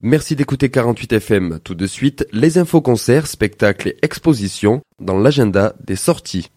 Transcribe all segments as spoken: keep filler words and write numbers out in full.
Merci d'écouter quarante-huit F M. Tout de suite, les infos concerts, spectacles et expositions dans l'agenda des sorties.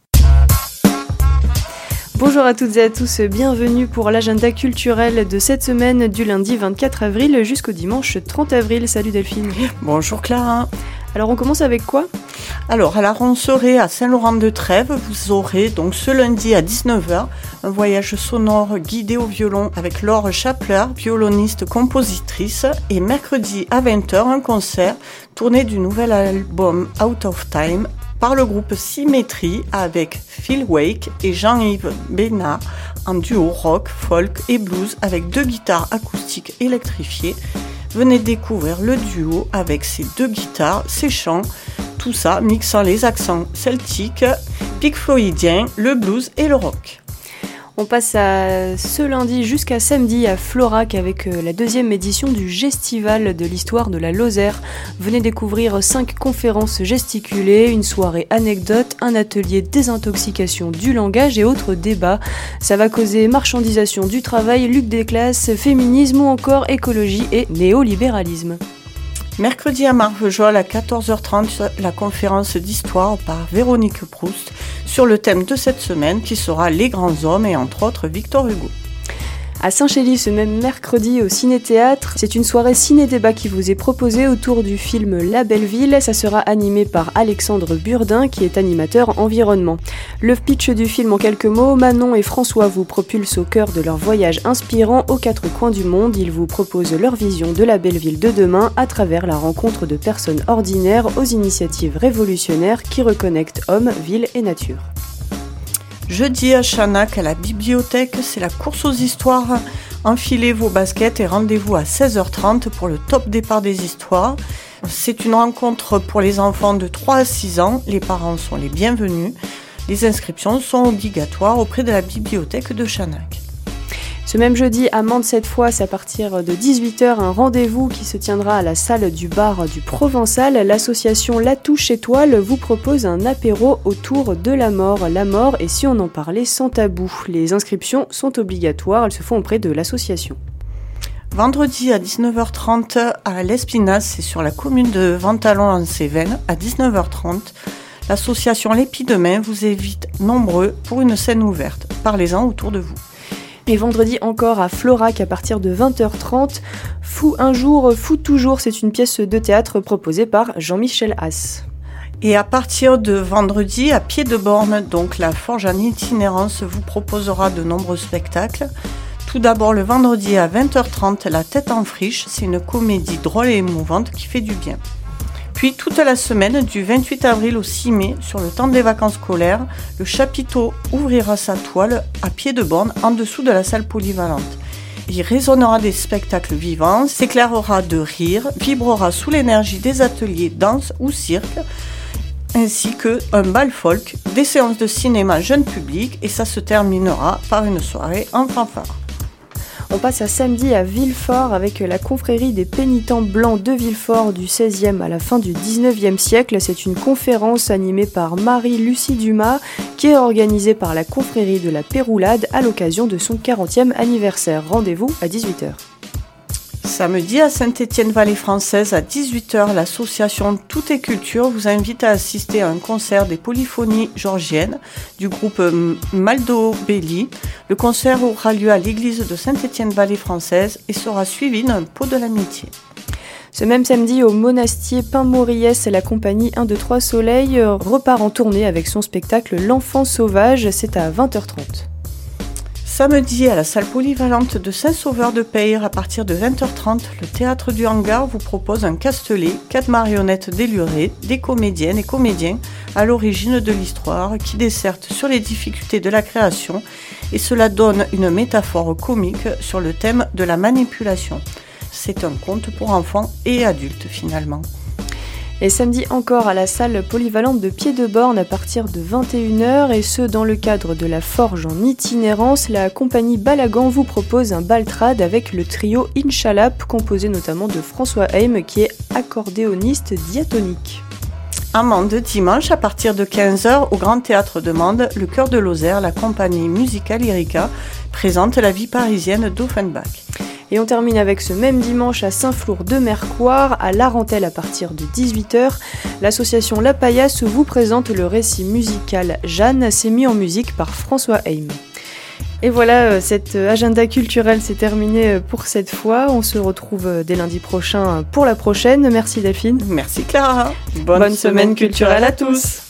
Bonjour à toutes et à tous, bienvenue pour l'agenda culturel de cette semaine du lundi vingt-quatre avril jusqu'au dimanche trente avril. Salut Delphine. Bonjour Clara. Alors on commence avec quoi ? Alors à la Roncerais à Saint-Laurent-de-Trèves, vous aurez donc ce lundi à dix-neuf heures un voyage sonore guidé au violon avec Laure Chapler, violoniste compositrice, et mercredi à vingt heures un concert tourné du nouvel album Out of Time par le groupe Symétrie avec Phil Wake et Jean-Yves Bénat en duo rock, folk et blues avec deux guitares acoustiques électrifiées. Venez découvrir le duo avec ses deux guitares, ses chants, tout ça mixant les accents celtiques, Pink Floydiens, le blues et le rock. On passe à ce lundi jusqu'à samedi à Florac avec la deuxième édition du Gestival de l'histoire de la Lozère. Venez découvrir cinq conférences gesticulées, une soirée anecdote, un atelier désintoxication du langage et autres débats. Ça va causer marchandisation du travail, lutte des classes, féminisme ou encore écologie et néolibéralisme. Mercredi à Marvejols à quatorze heures trente, la conférence d'histoire par Véronique Proust sur le thème de cette semaine qui sera les grands hommes et entre autres Victor Hugo. À Saint-Chély, ce même mercredi au Ciné-Théâtre, c'est une soirée ciné-débat qui vous est proposée autour du film La Belle Ville. Ça sera animé par Alexandre Burdin, qui est animateur environnement. Le pitch du film en quelques mots, Manon et François vous propulsent au cœur de leur voyage inspirant aux quatre coins du monde. Ils vous proposent leur vision de la belle ville de demain à travers la rencontre de personnes ordinaires aux initiatives révolutionnaires qui reconnectent hommes, ville et nature. Jeudi à Chanac, à la bibliothèque, c'est la course aux histoires. Enfilez vos baskets et rendez-vous à seize heures trente pour le top départ des histoires. C'est une rencontre pour les enfants de trois à six ans. Les parents sont les bienvenus. Les inscriptions sont obligatoires auprès de la bibliothèque de Chanac. Ce même jeudi, à Mende cette fois, c'est à partir de dix-huit heures, un rendez-vous qui se tiendra à la salle du bar du Provençal. L'association La Touche Étoile vous propose un apéro autour de la mort. La mort et si on en parlait sans tabou. Les inscriptions sont obligatoires, elles se font auprès de l'association. Vendredi à dix-neuf heures trente à l'Espinasse, c'est sur la commune de Ventalon en Cévennes, à dix-neuf heures trente. L'association L'Épi de Main vous invite nombreux pour une scène ouverte. Parlez-en autour de vous. Et vendredi encore à Florac à partir de vingt heures trente, Fou un jour, fou toujours, c'est une pièce de théâtre proposée par Jean-Michel Haas. Et à partir de vendredi, à Pied-de-Borne, donc la Forge en itinérance vous proposera de nombreux spectacles. Tout d'abord le vendredi à vingt heures trente, La Tête en friche, c'est une comédie drôle et émouvante qui fait du bien. Puis toute la semaine, du vingt-huit avril au six mai, sur le temps des vacances scolaires, le chapiteau ouvrira sa toile à Pied-de-Borne, en dessous de la salle polyvalente. Il résonnera des spectacles vivants, s'éclairera de rire, vibrera sous l'énergie des ateliers danse ou cirque, ainsi qu'un bal folk, des séances de cinéma jeune public, et ça se terminera par une soirée en fanfare. On passe à samedi à Villefort avec la confrérie des pénitents blancs de Villefort du seizième à la fin du dix-neuvième siècle. C'est une conférence animée par Marie-Lucie Dumas qui est organisée par la confrérie de la Péroulade à l'occasion de son quarantième anniversaire. Rendez-vous à dix-huit heures. Samedi à Saint-Étienne-Vallée Française à dix-huit heures, l'association Tout est Culture vous invite à assister à un concert des polyphonies georgiennes du groupe Maldo Belli. Le concert aura lieu à l'église de Saint-Étienne-Vallée Française et sera suivi d'un pot de l'amitié. Ce même samedi, au monastier Pain-Mauriès, la compagnie un, deux, trois Soleil repart en tournée avec son spectacle L'Enfant Sauvage, c'est à vingt heures trente. Samedi, à la salle polyvalente de Saint-Sauveur-de-Peyre, à partir de vingt heures trente, le Théâtre du Hangar vous propose un castelet, quatre marionnettes délurées, des comédiennes et comédiens à l'origine de l'histoire qui dissertent sur les difficultés de la création et cela donne une métaphore comique sur le thème de la manipulation. C'est un conte pour enfants et adultes finalement. Et samedi encore à la salle polyvalente de Pied-de-Borne à partir de vingt et une heures et ce dans le cadre de la Forge en itinérance, la compagnie Balagan vous propose un baltrade avec le trio Inch'Allah composé notamment de François Heim qui est accordéoniste diatonique. À Mende, dimanche à partir de quinze heures au Grand Théâtre de Mende, le Chœur de Lozère, la compagnie musicale Lyrica présente la vie parisienne d'Offenbach. Et on termine avec ce même dimanche à Saint-Flour-de-Mercoire, à Larentelle à partir de dix-huit heures. L'association La Paillasse vous présente le récit musical Jeanne, c'est mis en musique par François Heim. Et voilà, cet agenda culturel s'est terminé pour cette fois. On se retrouve dès lundi prochain pour la prochaine. Merci Delphine. Merci Clara. Bonne, Bonne semaine culturelle à tous.